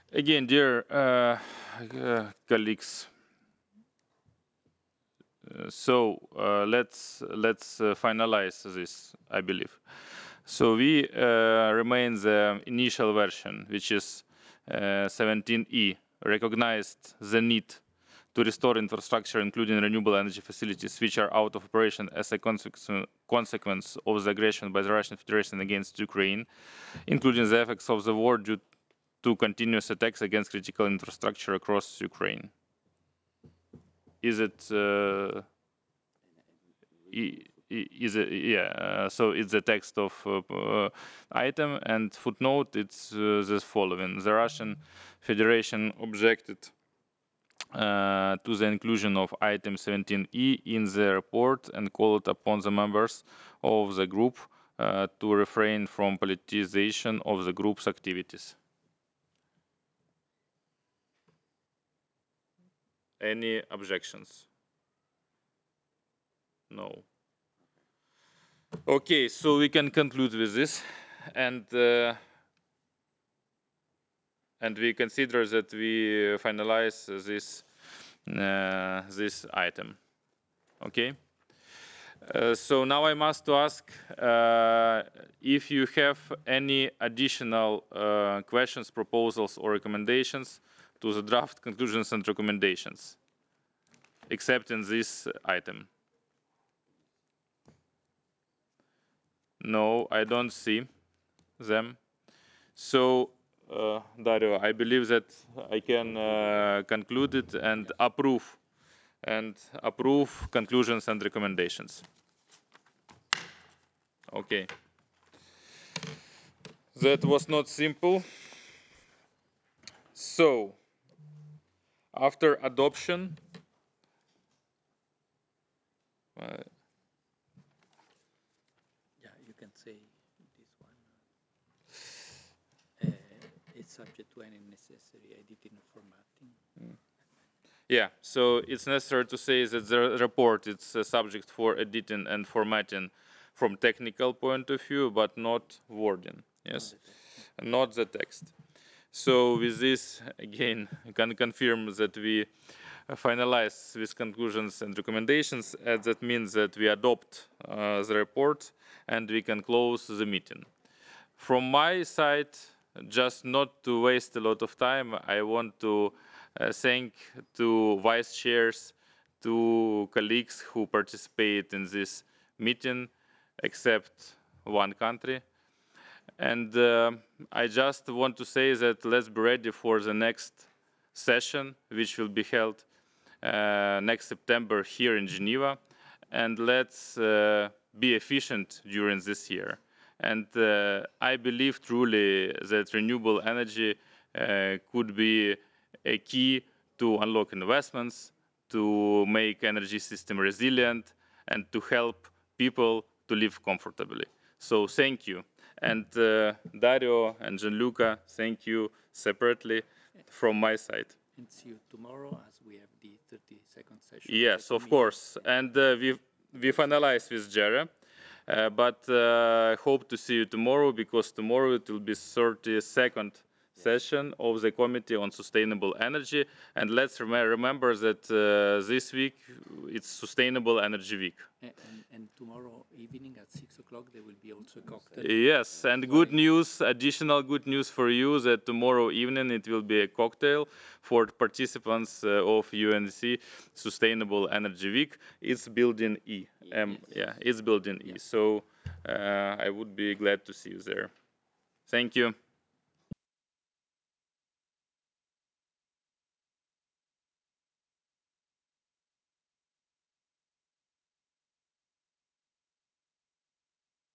Again, dear colleagues, let's finalize this, I believe. So we remain the initial version, which is 17E, recognized the need to restore infrastructure, including renewable energy facilities, which are out of operation as a consequence of the aggression by the Russian Federation against Ukraine, including the effects of the war due to continuous attacks against critical infrastructure across Ukraine. Is it is it, yeah, so it's the text of item, and footnote, it's the following: the Russian Federation objected to the inclusion of item 17E in the report and called upon the members of the group to refrain from politicization of the group's activities. Any objections? No. Okay, so we can conclude with this, and we consider that we finalize this item. Okay. So now I must ask if you have any additional questions, proposals, or recommendations to the draft conclusions and recommendations, except in this item. No, I don't see them. So, Dario, I believe that I can conclude it and approve conclusions and recommendations. Okay. That was not simple. So, after adoption, yeah, you can say this one. It's subject to any necessary editing or formatting. yeah, so it's necessary to say that the report is subject for editing and formatting from technical point of view, but not wording. Yes, not the text. So with this, again, I can confirm that we finalize with conclusions and recommendations, and that means that we adopt the report and we can close the meeting. From my side, just not to waste a lot of time, I want to thank to vice chairs, to colleagues who participate in this meeting, except one country. And I just want to say that let's be ready for the next session, which will be held next September here in Geneva. And let's be efficient during this year. And I believe truly that renewable energy could be a key to unlock investments, to make energy system resilient, and to help people to live comfortably. So thank you. And Dario and Gianluca, thank you separately from my side. And see you tomorrow as we have the 32nd session. Yes, of course. And we finalize with Jerry. But hope to see you tomorrow, because tomorrow it will be 32nd session of the Committee on Sustainable Energy. And let's remember that this week it's Sustainable Energy Week. And tomorrow evening at 6 o'clock there will be also a cocktail. Yes, and good news, additional good news for you, that tomorrow evening it will be a cocktail for participants of UNC Sustainable Energy Week. It's Building E. Yeah, it's Building E. So I would be glad to see you there. Thank you.